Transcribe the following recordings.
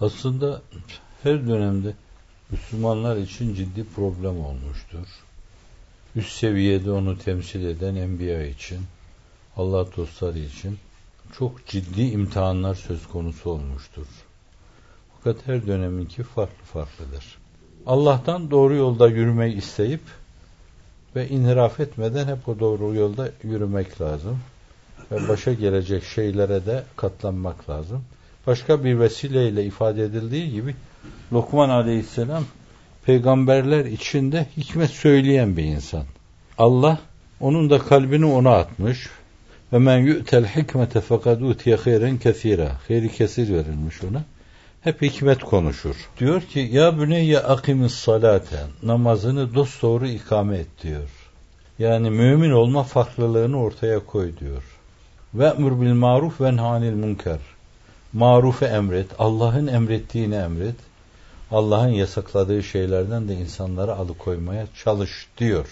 Aslında her dönemde Müslümanlar için ciddi problem olmuştur. Üst seviyede onu temsil eden enbiya için, Allah dostları için çok ciddi imtihanlar söz konusu olmuştur. Fakat her döneminki farklıdır. Allah'tan doğru yolda yürümeyi isteyip ve inhiraf etmeden hep o doğru yolda yürümek lazım. Ve başa gelecek şeylere de katlanmak lazım. Başka bir vesileyle ifade edildiği gibi Lokman Aleyhisselam peygamberler içinde hikmet söyleyen bir insan. Allah onun da kalbini ona atmış. Ve men yu'tel hikmete fekad utiye hayren kesira. Hayri kesir verilmiş ona. Hep hikmet konuşur. Diyor ki ya büneyye akimis salate, namazını dosdoğru ikame et diyor. Yani mümin olma farklılığını ortaya koy diyor. Ve'mur bil maruf ve nhanil münker. Marufu emret, Allah'ın emrettiğini emret. Allah'ın yasakladığı şeylerden de insanları alıkoymaya çalış diyor.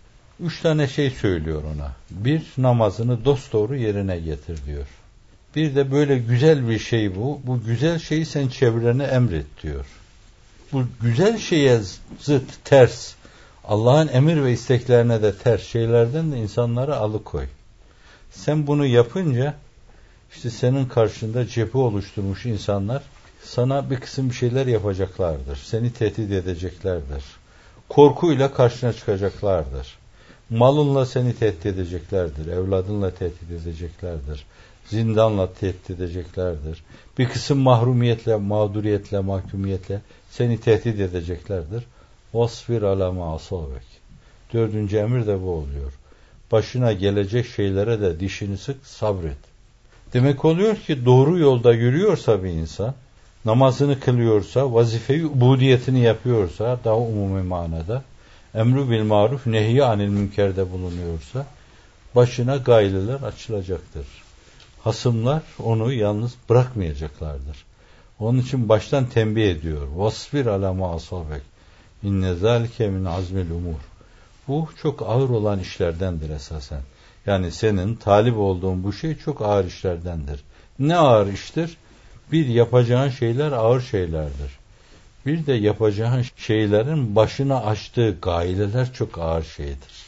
3 tane şey söylüyor ona. 1, namazını dosdoğru yerine getir diyor. Bir de böyle güzel bir şey bu. Bu güzel şeyi sen çevrene emret diyor. Bu güzel şeye zıt, ters, Allah'ın emir ve isteklerine de ters şeylerden de insanları alıkoy. Sen bunu yapınca işte senin karşında cephe oluşturmuş insanlar sana bir kısım bir şeyler yapacaklardır. Seni tehdit edeceklerdir. Korkuyla karşına çıkacaklardır. Malınla seni tehdit edeceklerdir. Evladınla tehdit edeceklerdir. Zindanla tehdit edeceklerdir. Bir kısım mahrumiyetle, mağduriyetle, mahkumiyetle seni tehdit edeceklerdir. Vasfir ala ma asabek. 4. emir de bu oluyor. Başına gelecek şeylere de dişini sık, sabret. Demek oluyor ki doğru yolda yürüyorsa bir insan, namazını kılıyorsa, vazife-i ubudiyetini yapıyorsa, daha umumi manada, emru bil maruf, nehy anil münkerde bulunuyorsa, başına gayleler açılacaktır. Hasımlar onu yalnız bırakmayacaklardır. Onun için baştan tembih ediyor. Vasbir ala ma asabek. İnne zalike min azmil umur. Bu çok ağır olan işlerdendir esasen. Yani senin talip olduğun bu şey çok ağır işlerdendir. Ne ağır iştir? Bir, yapacağın şeyler ağır şeylerdir. Bir de yapacağın şeylerin başına açtığı gaileler çok ağır şeydir.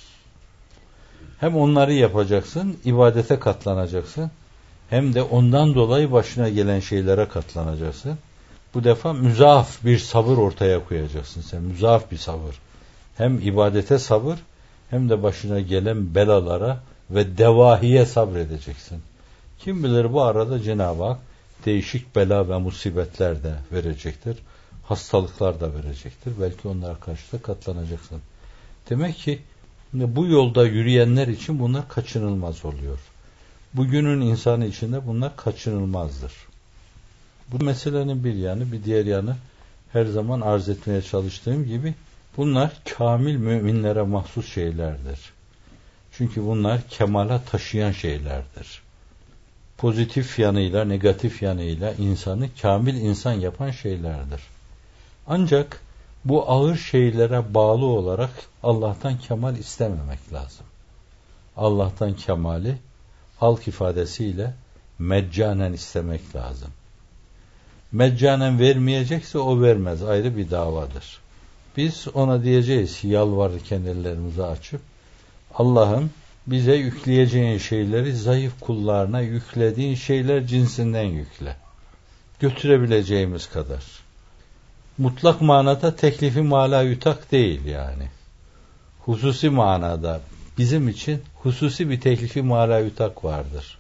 Hem onları yapacaksın, ibadete katlanacaksın. Hem de ondan dolayı başına gelen şeylere katlanacaksın. Bu defa müzaaf bir sabır ortaya koyacaksın sen. Müzaaf bir sabır. Hem ibadete sabır, hem de başına gelen belalara ve devahiye sabredeceksin. Kim bilir bu arada Cenab-ı Hak değişik bela ve musibetler de verecektir. Hastalıklar da verecektir. Belki onlara karşı da katlanacaksın. Demek ki bu yolda yürüyenler için bunlar kaçınılmaz oluyor. Bugünün insanı için de bunlar kaçınılmazdır. Bu meselenin bir yanı, bir diğer yanı her zaman arz etmeye çalıştığım gibi bunlar kamil müminlere mahsus şeylerdir. Çünkü bunlar kemala taşıyan şeylerdir. Pozitif yanıyla, negatif yanıyla insanı kamil insan yapan şeylerdir. Ancak bu ağır şeylere bağlı olarak Allah'tan kemal istememek lazım. Allah'tan kemali halk ifadesiyle meccanen istemek lazım. Meccanen vermeyecekse o vermez, ayrı bir davadır. Biz ona diyeceğiz, yalvarırken ellerimizi açıp, Allah'ım bize yükleyeceğin şeyleri zayıf kullarına yüklediğin şeyler cinsinden yükle. Götürebileceğimiz kadar. Mutlak manada teklifi mala yutak değil yani. Hususi manada bizim için hususi bir teklifi mala yutak vardır.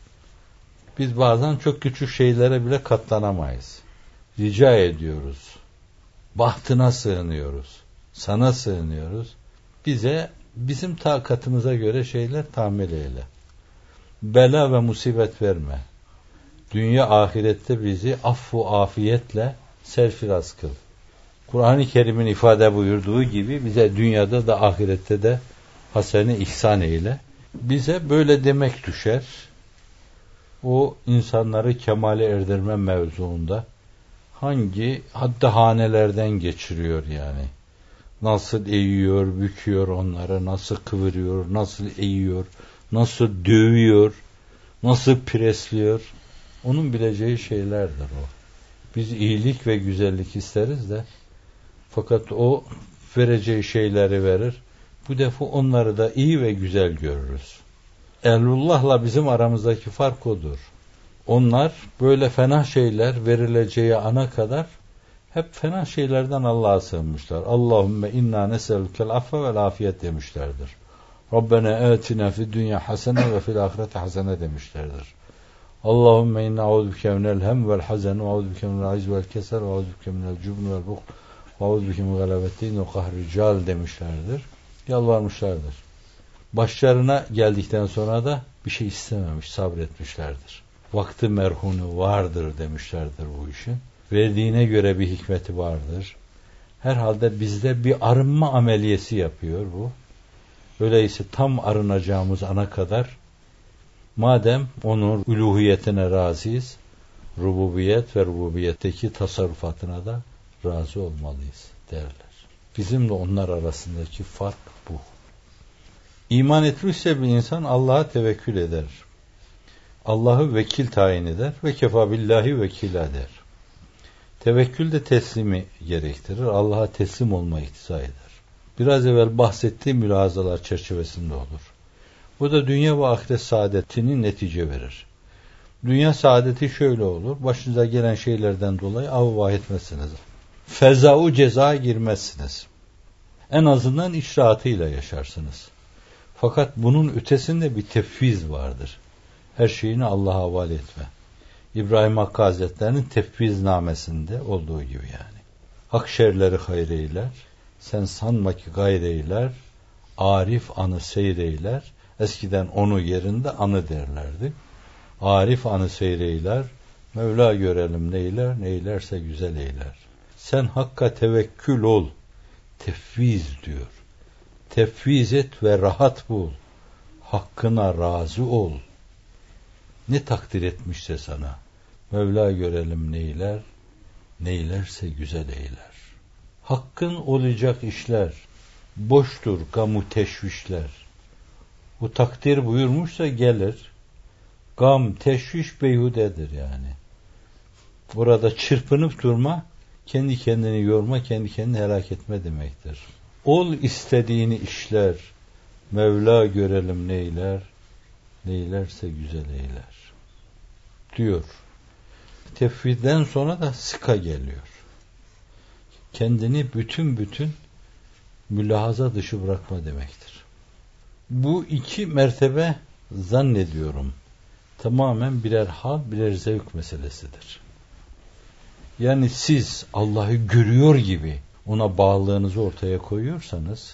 Biz bazen çok küçük şeylere bile katlanamayız. Rica ediyoruz. Bahtına sığınıyoruz. Sana sığınıyoruz. Bize bizim takatımıza göre şeyler tahammül eyle. Bela ve musibet verme. Dünya ahirette bizi affu afiyetle serfiraz kıl. Kur'an-ı Kerim'in ifade buyurduğu gibi bize dünyada da ahirette de hasene ihsan eyle. Bize böyle demek düşer. O insanları kemale erdirme mevzuunda hangi hatta hanelerden geçiriyor yani. Nasıl eğiyor, büküyor onları, nasıl kıvırıyor, nasıl eğiyor, nasıl dövüyor, nasıl presliyor. Onun bileceği şeylerdir o. Biz iyilik ve güzellik isteriz de, fakat o vereceği şeyleri verir. Bu defa onları da iyi ve güzel görürüz. Ehlullah'la bizim aramızdaki fark odur. Onlar böyle fena şeyler verileceği ana kadar hep fena şeylerden Allah'a sığınmışlar. Allahümme inna neselükel affe vel afiyet demişlerdir. Rabbena atina fid dünya hasene ve fil ahireti hasene demişlerdir. Allahümme inna audubike minel hem vel hazen ve audubike minel aciz vel keser ve audubike minel cubn vel buh ve audubike minel galabetin ve kahrical demişlerdir. Yalvarmışlardır. Başlarına geldikten sonra da bir şey istememiş, sabretmişlerdir. Vakti merhunu vardır demişlerdir bu işin. Verdiğine göre bir hikmeti vardır. Herhalde bizde bir arınma ameliyesi yapıyor bu. Öyleyse tam arınacağımız ana kadar, madem onun uluhiyetine razıyız, rububiyet ve rububiyetteki tasarrufatına da razı olmalıyız derler. Bizimle onlar arasındaki fark bu. İman etmişse bir insan Allah'a tevekkül eder. Allah'ı vekil tayin eder ve kefa billahi vekila der. Tevekkül de teslimi gerektirir. Allah'a teslim olma iktiza eder. Biraz evvel bahsettiğim mülahazalar çerçevesinde olur. Bu da dünya ve ahiret saadetinin netice verir. Dünya saadeti şöyle olur. Başınıza gelen şeylerden dolayı avvah etmezsiniz. Feza'u cezaya girmezsiniz. En azından iç rahatıyla yaşarsınız. Fakat bunun ötesinde bir tefviz vardır. Her şeyini Allah'a havale etme. İbrahim Hakkı Hazretleri'nin tefviznamesinde olduğu gibi yani. Hak şerleri hayreyler, sen sanma ki gayreyler, arif anı seyreyler, eskiden onu yerinde anı derlerdi. Arif anı seyreyler, Mevla görelim neyler, neylerse güzel eyler. Sen Hakk'a tevekkül ol, tefviz diyor. Tefviz et ve rahat bul. Hakkına razı ol. Ne takdir etmişse sana, Mevla görelim neyler, neylerse güzel eyler. Hakkın olacak işler, boştur gamu teşvişler. Bu takdir buyurmuşsa gelir, gam, teşviş beyhudedir yani. Burada çırpınıp durma, kendi kendini yorma, kendi kendini helak etme demektir. Ol istediğini işler, Mevla görelim neyler, neylerse güzel eyler diyor. Tefvidden sonra da sıka geliyor. Kendini bütün mülahaza dışı bırakma demektir. Bu iki mertebe zannediyorum tamamen birer hal, birer zevk meselesidir. Yani siz Allah'ı görüyor gibi ona bağlılığınızı ortaya koyuyorsanız,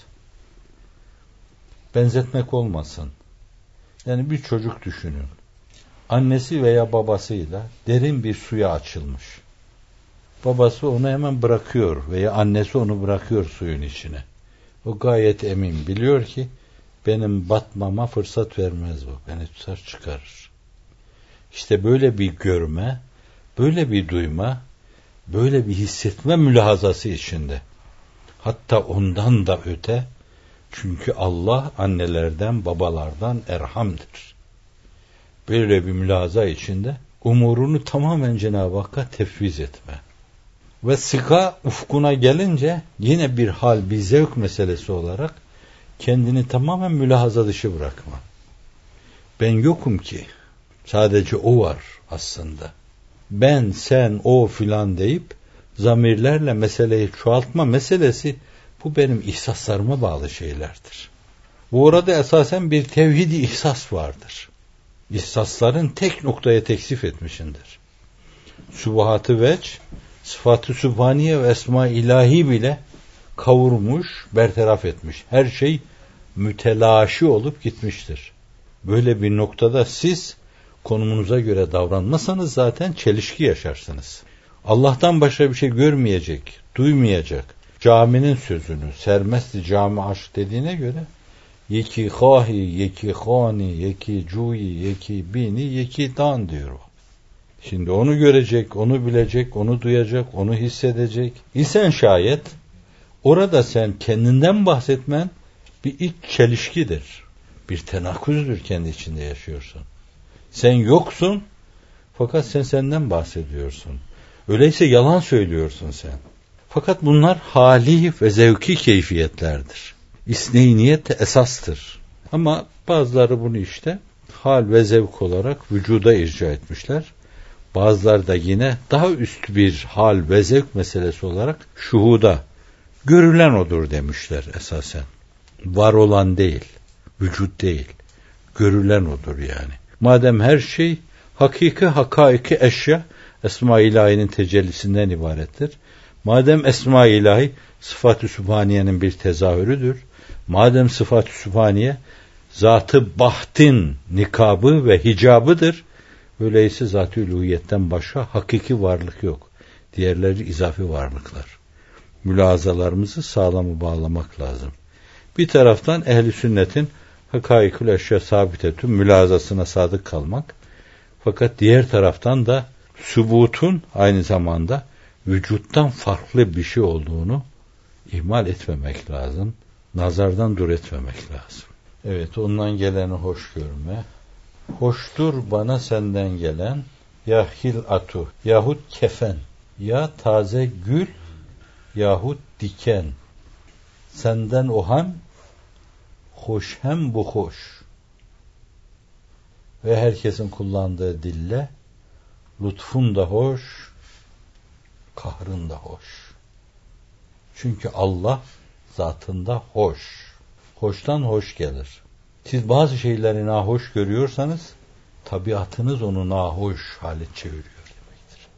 benzetmek olmasın. Yani bir çocuk düşünün. Annesi veya babasıyla derin bir suya açılmış. Babası onu hemen bırakıyor veya annesi onu bırakıyor suyun içine. O gayet emin, biliyor ki benim batmama fırsat vermez bu. Beni tutar çıkarır. İşte böyle bir görme, böyle bir duyma, böyle bir hissetme mülahazası içinde. Hatta ondan da öte, çünkü Allah annelerden, babalardan erhamdır. Böyle bir mülahaza içinde umurunu tamamen Cenab-ı Hakk'a tefviz etme. Ve sıka ufkuna gelince yine bir hal, bir zevk meselesi olarak kendini tamamen mülahaza dışı bırakma. Ben yokum ki, sadece o var aslında. Ben, sen, o filan deyip zamirlerle meseleyi çoğaltma meselesi, bu benim ihsaslarıma bağlı şeylerdir. Bu orada esasen bir tevhid-i ihsas vardır. İhsasların tek noktaya teksif etmişindir. Subahat-ı veç, sıfat-ı sübhaniye ve esma-i ilahi bile kavurmuş, bertaraf etmiş. Her şey mütelaşi olup gitmiştir. Böyle bir noktada siz konumunuza göre davranmasanız zaten çelişki yaşarsınız. Allah'tan başka bir şey görmeyecek, duymayacak. Caminin sözünü, sermesti cami aşk dediğine göre yeki hahi, yeki khani, yeki cuyi, yeki bini, yeki dan diyor o. Şimdi onu görecek, onu bilecek, onu duyacak, onu hissedecek. İsen şayet orada sen kendinden bahsetmen bir iç çelişkidir. Bir tenaküzdür, kendi içinde yaşıyorsun. Sen yoksun fakat sen senden bahsediyorsun. Öyleyse yalan söylüyorsun sen. Fakat bunlar hali ve zevki keyfiyetlerdir. İsneyniyet esastır. Ama bazıları bunu işte hal ve zevk olarak vücuda irca etmişler. Bazıları da yine daha üst bir hal ve zevk meselesi olarak şuhuda, görülen odur demişler esasen. Var olan değil, vücut değil, görülen odur yani. Madem her şey hakiki hakaiki eşya Esma-i İlahi'nin tecellisinden ibarettir. Madem Esma-i İlahi sıfat-ı sübhaniyenin bir tezahürüdür. Madem sıfat-ı sübhaniye zat-ı bahtin nikabı ve hicabıdır. Öyleyse zat-ı uluhiyetten başka hakiki varlık yok. Diğerleri izafi varlıklar. Mülazalarımızı sağlamı bağlamak lazım. Bir taraftan ehl-i sünnetin hakaikül eşya sabitetün mülazasına sadık kalmak. Fakat diğer taraftan da sübutun aynı zamanda vücuttan farklı bir şey olduğunu ihmal etmemek lazım. Nazardan dur etmemek lazım. Evet, ondan geleni hoş görme. Hoştur bana senden gelen ya hilatu yahut kefen ya taze gül yahut diken. Senden o hem hoş hem bu hoş. Ve herkesin kullandığı dille lütfun da hoş, kahrın da hoş. Çünkü Allah zatında hoş. Hoştan hoş gelir. Siz bazı şeyleri nahoş görüyorsanız tabiatınız onu nahoş hale çeviriyor demektir.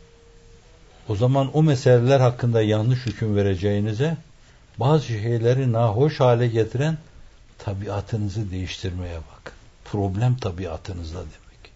O zaman o meseleler hakkında yanlış hüküm vereceğinize bazı şeyleri nahoş hale getiren tabiatınızı değiştirmeye bak. Problem tabiatınızda demek.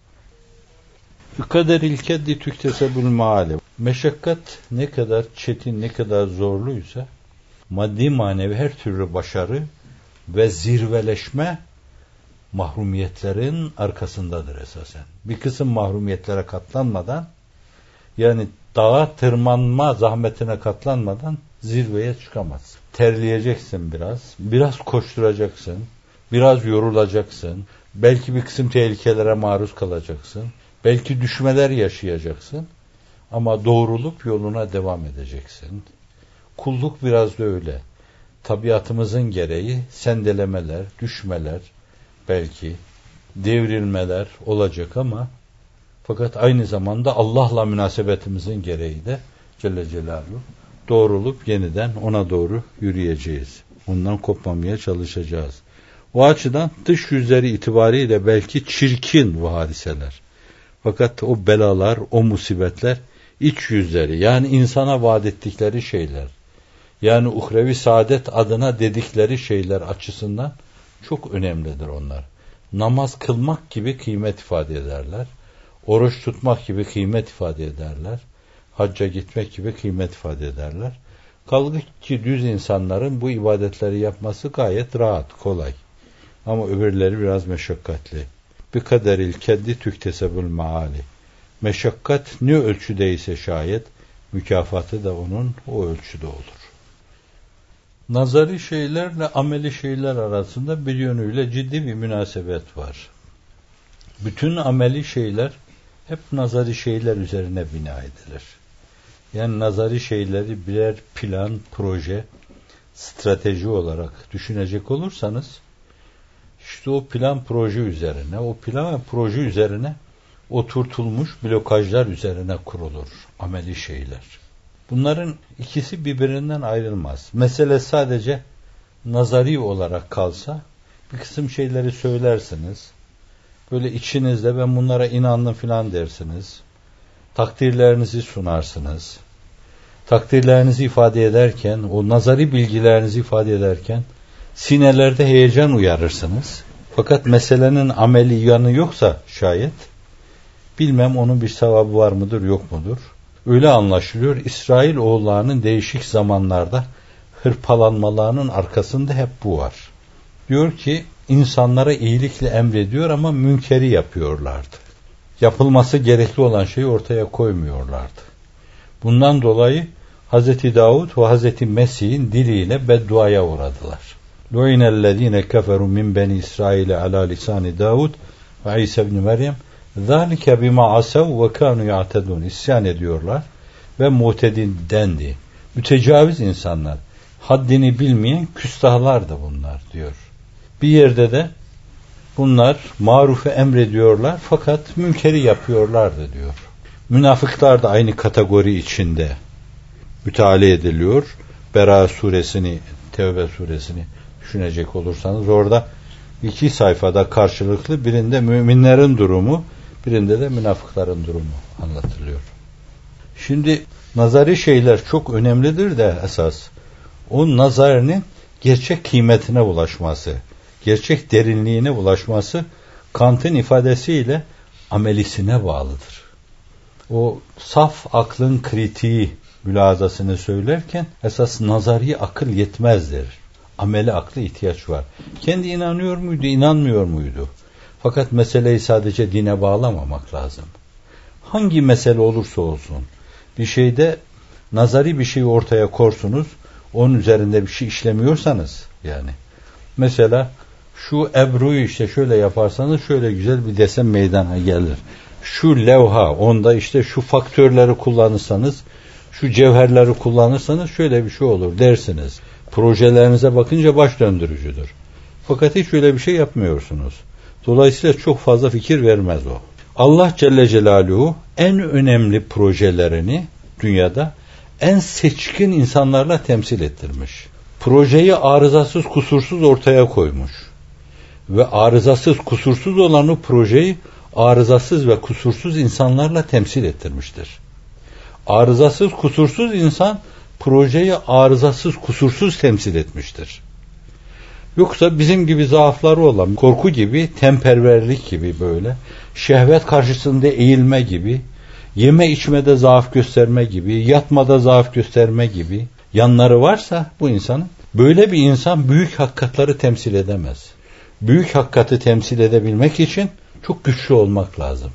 Kaderil keddi tüktesebül maali. Meşakkat ne kadar çetin, ne kadar zorluysa maddi manevi her türlü başarı ve zirveleşme mahrumiyetlerin arkasındadır esasen. Bir kısım mahrumiyetlere katlanmadan, yani dağa tırmanma zahmetine katlanmadan zirveye çıkamazsın. Terleyeceksin biraz koşturacaksın, biraz yorulacaksın, belki bir kısım tehlikelere maruz kalacaksın, belki düşmeler yaşayacaksın ama doğrulup yoluna devam edeceksin. Kulluk biraz da öyle. Tabiatımızın gereği sendelemeler, düşmeler, belki devrilmeler olacak ama fakat aynı zamanda Allah'la münasebetimizin gereği de Celle Celaluhu doğrulup yeniden ona doğru yürüyeceğiz. Ondan kopmamaya çalışacağız. O açıdan dış yüzleri itibariyle belki çirkin bu hadiseler. Fakat o belalar, o musibetler iç yüzleri, yani insana vaat ettikleri şeyler, yani uhrevi saadet adına dedikleri şeyler açısından çok önemlidir onlar. Namaz kılmak gibi kıymet ifade ederler. Oruç tutmak gibi kıymet ifade ederler. Hacca gitmek gibi kıymet ifade ederler. Kaldı ki düz insanların bu ibadetleri yapması gayet rahat, kolay. Ama öbürleri biraz meşakkatli. Bir kaderil keddi tüktesebül maali. Meşakkat ne ölçüdeyse şayet, mükafatı da onun o ölçüde olur. Nazari şeylerle ameli şeyler arasında bir yönüyle ciddi bir münasebet var. Bütün ameli şeyler hep nazari şeyler üzerine bina edilir. Yani nazari şeyleri birer plan, proje, strateji olarak düşünecek olursanız, işte o plan proje üzerine, o plan ve proje üzerine oturtulmuş blokajlar üzerine kurulur ameli şeyler. Bunların ikisi birbirinden ayrılmaz. Mesele sadece nazari olarak kalsa, bir kısım şeyleri söylersiniz, böyle içinizde ben bunlara inandım filan dersiniz, takdirlerinizi sunarsınız, takdirlerinizi ifade ederken, o nazari bilgilerinizi ifade ederken, sinelerde heyecan uyarırsınız. Fakat meselenin ameli yanı yoksa şayet, bilmem onun bir sevabı var mıdır yok mudur? Öyle anlaşılıyor, İsrail oğullarının değişik zamanlarda hırpalanmalarının arkasında hep bu var. Diyor ki, insanlara iyilikle emrediyor ama münkeri yapıyorlardı. Yapılması gerekli olan şeyi ortaya koymuyorlardı. Bundan dolayı Hz. Davud ve Hz. Mesih'in diliyle bedduaya uğradılar. Lu'inellezine keferu min beni İsrail ala lisani Davud ve İsa ibn Meryem zalike bima asav ve kanu ya'tedun. İsyan ediyorlar. ve mu'tedidendi. Mütecaviz insanlar, haddini bilmeyen küstahlardı bunlar diyor. Bir yerde de bunlar marufu emrediyorlar fakat münkeri yapıyorlardı diyor. Münafıklar da aynı kategori içinde müteala ediliyor. Bera suresini, Tevbe suresini düşünecek olursanız orada 2 sayfada karşılıklı birinde müminlerin durumu, birinde de münafıkların durumu anlatılıyor. Şimdi nazari şeyler çok önemlidir de esas o nazarının gerçek kıymetine ulaşması, gerçek derinliğine ulaşması Kant'ın ifadesiyle amelisine bağlıdır. O saf aklın kritiği mülazasını söylerken esas nazari akıl yetmezdir. Ameli aklı ihtiyaç var. Kendi inanıyor muydu, inanmıyor muydu? Fakat meseleyi sadece dine bağlamamak lazım. Hangi mesele olursa olsun bir şeyde nazari bir şey ortaya korsunuz, onun üzerinde bir şey işlemiyorsanız yani. Mesela şu ebruyu işte şöyle yaparsanız şöyle güzel bir desen meydana gelir. Şu levha, onda işte şu faktörleri kullanırsanız, şu cevherleri kullanırsanız şöyle bir şey olur dersiniz. Projelerinize bakınca baş döndürücüdür. Fakat hiç öyle bir şey yapmıyorsunuz. Dolayısıyla çok fazla fikir vermez o. Allah Celle Celaluhu en önemli projelerini dünyada en seçkin insanlarla temsil ettirmiş. Projeyi arızasız, kusursuz ortaya koymuş. Ve arızasız, kusursuz olan o projeyi arızasız ve kusursuz insanlarla temsil ettirmiştir. Arızasız, kusursuz insan projeyi arızasız, kusursuz temsil etmiştir. Yoksa bizim gibi zaafları olan, korku gibi, temperverlik gibi böyle, şehvet karşısında eğilme gibi, yeme içmede zaaf gösterme gibi, yatmada zaaf gösterme gibi yanları varsa bu insanın, böyle bir insan büyük hakikatleri temsil edemez. Büyük hakikati temsil edebilmek için çok güçlü olmak lazım.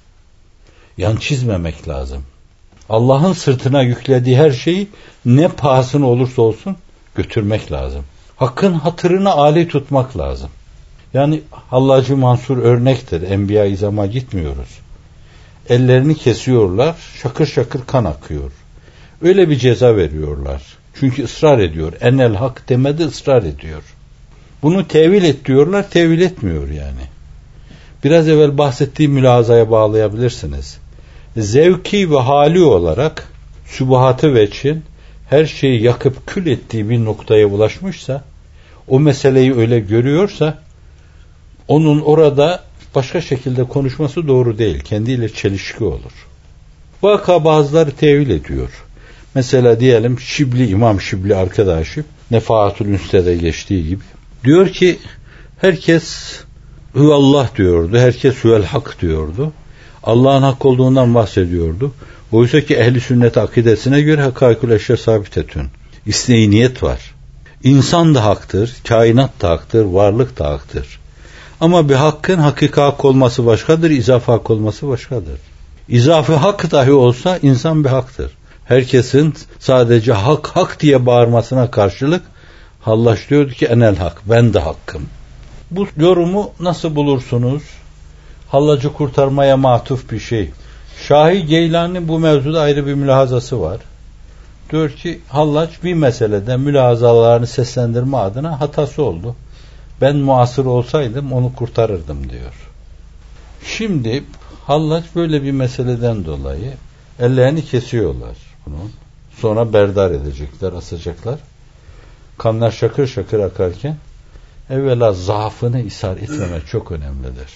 Yan çizmemek lazım. Allah'ın sırtına yüklediği her şeyi ne pahasına olursa olsun götürmek lazım. Hakkın hatırını âli tutmak lazım. Yani Hallacı Mansur örnektir. Enbiya-i İzam'a gitmiyoruz. Ellerini kesiyorlar, şakır şakır kan akıyor. Öyle bir ceza veriyorlar. Çünkü ısrar ediyor. Enel hak demedi, ısrar ediyor. Bunu tevil et diyorlar, tevil etmiyor yani. Biraz evvel bahsettiğim mülazaya bağlayabilirsiniz. Zevki ve hali olarak sübuhatı veçin her şeyi yakıp kül ettiği bir noktaya ulaşmışsa, o meseleyi öyle görüyorsa, onun orada başka şekilde konuşması doğru değil. Kendiyle çelişki olur. Vaka bazıları tevil ediyor. Mesela diyelim Şibli, İmam Şibli arkadaşım, Nefahatül Üns'te geçtiği gibi. Diyor ki herkes Hüvallah diyordu, herkes Hüvel Hak diyordu. Allah'ın hak olduğundan bahsediyordu. Oysa ki ehli sünnet akidesine göre hakaikül eşya sabitetün. İsneyniyet var. İnsan da haktır, kainat da haktır, varlık da haktır. Ama bir hakkın hakiki hak olması başkadır, izafi hak olması başkadır. İzafi hak dahi olsa insan bir haktır. Herkesin sadece hak hak diye bağırmasına karşılık Hallaç diyordu ki enel hak, ben de hakkım. Bu yorumu nasıl bulursunuz? Hallacı kurtarmaya matuf bir şey. Şahi Geylani bu mevzuda ayrı bir mülahazası var. Diyor ki Hallaç bir meselede mülahazalarını seslendirme adına hatası oldu. Ben muasır olsaydım onu kurtarırdım diyor. Şimdi Hallaç böyle bir meseleden dolayı ellerini kesiyorlar bunun. Sonra berdar edecekler, asacaklar. Kanlar şakır şakır akarken evvela zaafını ishar etmemek çok önemlidir.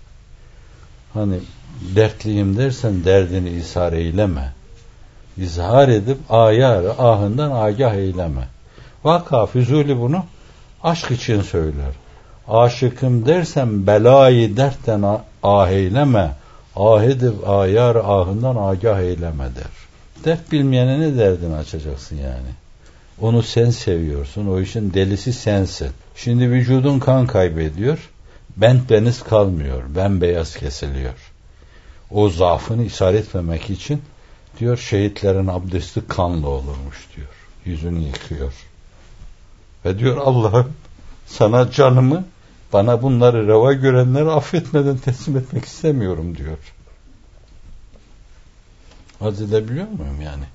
Hani dertliyim dersen derdini ishar eyleme. İzhar edip ayarı ahından agah eyleme. Vaka Füzuli bunu aşk için söyler. Aşıkım dersen belayı dertten ah eyleme. Ah edip ayarı ahından agah eyleme der. Dert bilmeyene ne derdini açacaksın yani? Onu sen seviyorsun. O işin delisi sensin. Şimdi vücudun kan kaybediyor. Beniz kalmıyor. Bembeyaz kesiliyor. O zaafını ishar etmemek için diyor şehitlerin abdesti kanlı olurmuş diyor. Yüzünü yıkıyor. Ve diyor Allah'ım sana canımı bana bunları reva görenleri affetmeden teslim etmek istemiyorum diyor. Haz edebiliyor muyum yani?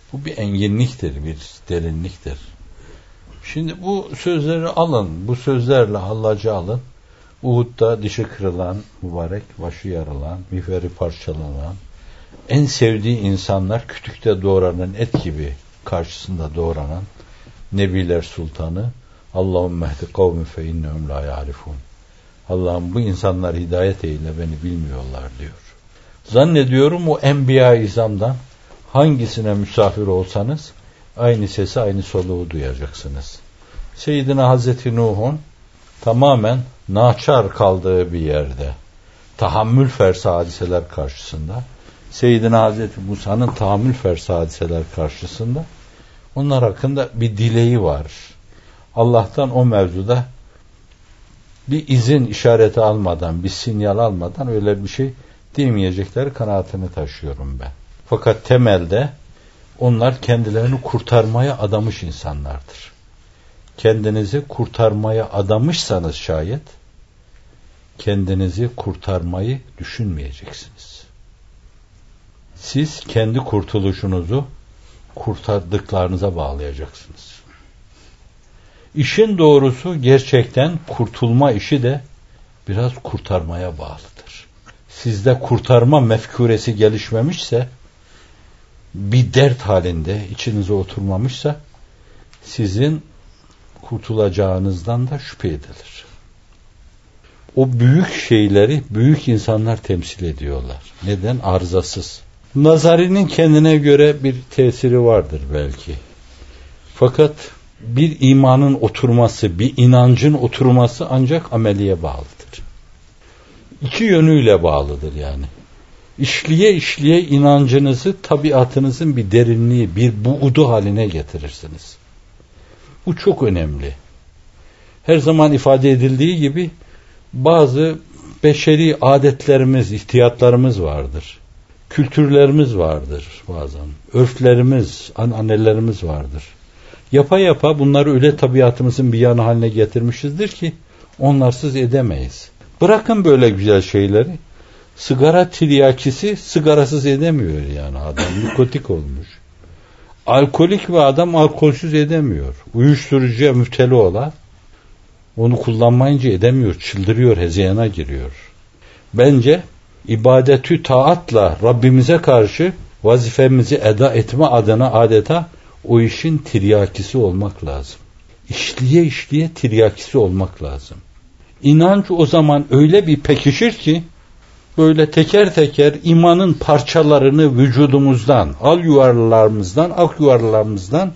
Bu bir enginliktir, bir derinliktir. Şimdi bu sözleri alın, bu sözlerle hallacı alın. Uhud'da dişi kırılan, mübarek başı yarılan, miğferi parçalanan, en sevdiği insanlar kütükte doğranan et gibi karşısında doğranan Nebiler Sultanı, Allahümme ehdi kavmi fe innehum la ya'rifun. Allah'ım bu insanlar hidayet eyle, beni bilmiyorlar diyor. Zannediyorum o Enbiya-i İzam'dan hangisine misafir olsanız aynı sesi, aynı soluğu duyacaksınız. Seyyidina Hazreti Nuh'un tamamen naçar kaldığı bir yerde, tahammül fersi hadiseler karşısında, Seyyidina Hazreti Musa'nın tahammül fersi hadiseler karşısında onlar hakkında bir dileği var. Allah'tan o mevzuda bir izin işareti almadan, bir sinyal almadan öyle bir şey demeyecekleri kanaatini taşıyorum ben. Fakat temelde onlar kendilerini kurtarmaya adamış insanlardır. Kendinizi kurtarmaya adamışsanız şayet, kendinizi kurtarmayı düşünmeyeceksiniz. Siz kendi kurtuluşunuzu kurtardıklarınıza bağlayacaksınız. İşin doğrusu gerçekten kurtulma işi de biraz kurtarmaya bağlıdır. Sizde kurtarma mefkuresi gelişmemişse, bir dert halinde içinize oturmamışsa, sizin kurtulacağınızdan da şüphe edilir. O büyük şeyleri büyük insanlar temsil ediyorlar. Neden? Arızasız. Nazarinin kendine göre bir tesiri vardır belki. Fakat bir imanın oturması, bir inancın oturması ancak ameliye bağlıdır. İki yönüyle bağlıdır yani. İşliye işliye inancınızı, tabiatınızın bir derinliği, bir buğdu haline getirirsiniz. Bu çok önemli. Her zaman ifade edildiği gibi bazı beşeri adetlerimiz, ihtiyatlarımız vardır. Kültürlerimiz vardır bazen. Örflerimiz, ananelerimiz vardır. Yapa yapa bunları öyle tabiatımızın bir yanı haline getirmişizdir ki onlarsız edemeyiz. Bırakın böyle güzel şeyleri. Sigara tiryakisi sigarasız edemiyor yani adam. Nikotik olmuş. Alkolik ve adam alkolsüz edemiyor. Uyuşturucuya müpteli olan onu kullanmayınca edemiyor. Çıldırıyor, hezeyana giriyor. Bence ibadetü taatla Rabbimize karşı vazifemizi eda etme adına adeta o işin tiryakisi olmak lazım. İşliye işliye tiryakisi olmak lazım. İnanç o zaman öyle bir pekişir ki böyle teker teker imanın parçalarını vücudumuzdan, al yuvarlarımızdan, ak yuvarlarımızdan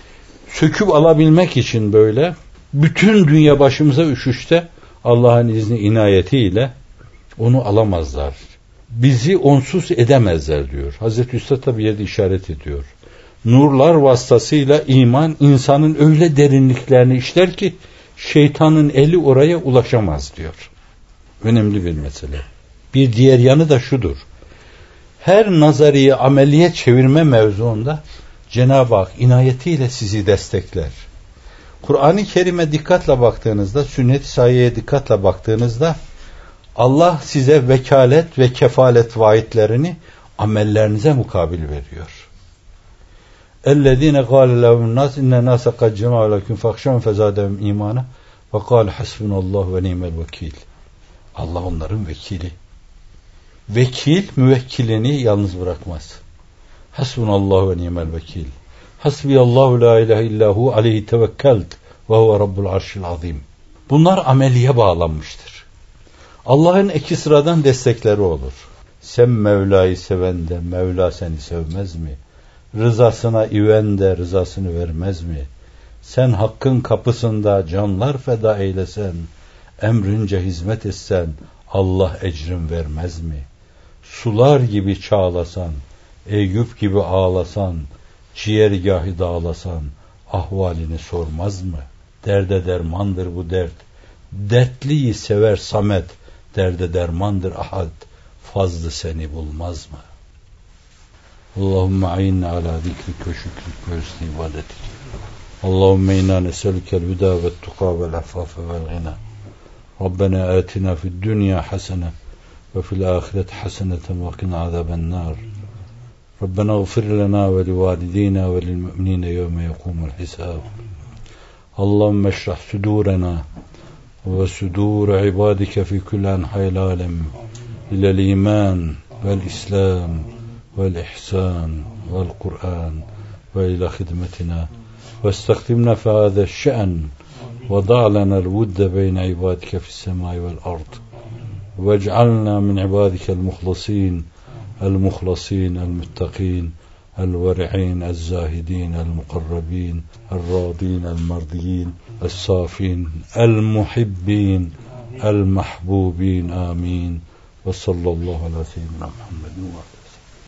söküp alabilmek için böyle bütün dünya başımıza üşüşte Allah'ın izni inayetiyle onu alamazlar. Bizi onsuz edemezler diyor. Hazreti Üstad da bir yerde işaret ediyor. Nurlar vasıtasıyla iman insanın öyle derinliklerini işler ki şeytanın eli oraya ulaşamaz diyor. Önemli bir mesele. Bir diğer yanı da şudur. Her nazariye ameliye çevirme mevzuunda Cenab-ı Hak inayetiyle sizi destekler. Kur'an-ı Kerim'e dikkatle baktığınızda, sünnet-i sahiye dikkatle baktığınızda Allah size vekalet ve kefalet vaatlerini amellerinize mukabil veriyor. اَلَّذ۪ينَ قَالَ لَهُمُ النَّاسِ اِنَّ النَّاسَ قَدْ جَمَعُوا لَكُمْ فَاخْشَوْهُمْ فَزَادَهُمْ اِيمَانًا وَقَالَ حَسْبُنَ اللّٰهُ وَنِعْمَ الْوَكِيلُ. Allah onların vekili. Vekil müvekkilini yalnız bırakmaz. Hasbunallahu ve ni'mel vekil. Hasbiyallahu la ilahe illahu aleyhi tevekkelt ve huve rabbul arşil azim. Bunlar ameliye bağlanmıştır. Allah'ın eki sıradan destekleri olur. Sen Mevla'yı seven de Mevla seni sevmez mi? Rızasına iven de rızasını vermez mi? Sen hakkın kapısında canlar feda eylesen, emrince hizmet etsen Allah ecrin vermez mi? Sular gibi çağlasan, Eyüp gibi ağlasan, ciğergâhı dağlasan ahvalini sormaz mı? Derde dermandır bu dert. Dertliyi sever Samet, derde dermandır Ahad. Fazlı seni bulmaz mı? Allahümme a'inne ala zikrik ve şükrik ve husni ibadetik. Allahümme inna neselükel hüda ve tuqa vel afafe vel gina. Rabbena atina fid dünya hasene ve fil ahireti haseneten ve qina azaben nar. ربنا اغفر لنا ولوالدينا وللمؤمنين يوم يقوم الحساب. اللهم اشرح صدورنا وصدور عبادك في كل أنحاء العالم إلى الإيمان والإسلام والإحسان والقرآن وإلى خدمتنا، واستخدمنا في هذا الشأن، وضع لنا الود بين عبادك في السماء والأرض، واجعلنا من عبادك المخلصين المتقين الورعين الزاهدين المقربين الراضين المرضيين الصافين المحبين المحبوبين. آمين. وصلى الله على سيدنا محمد وعلى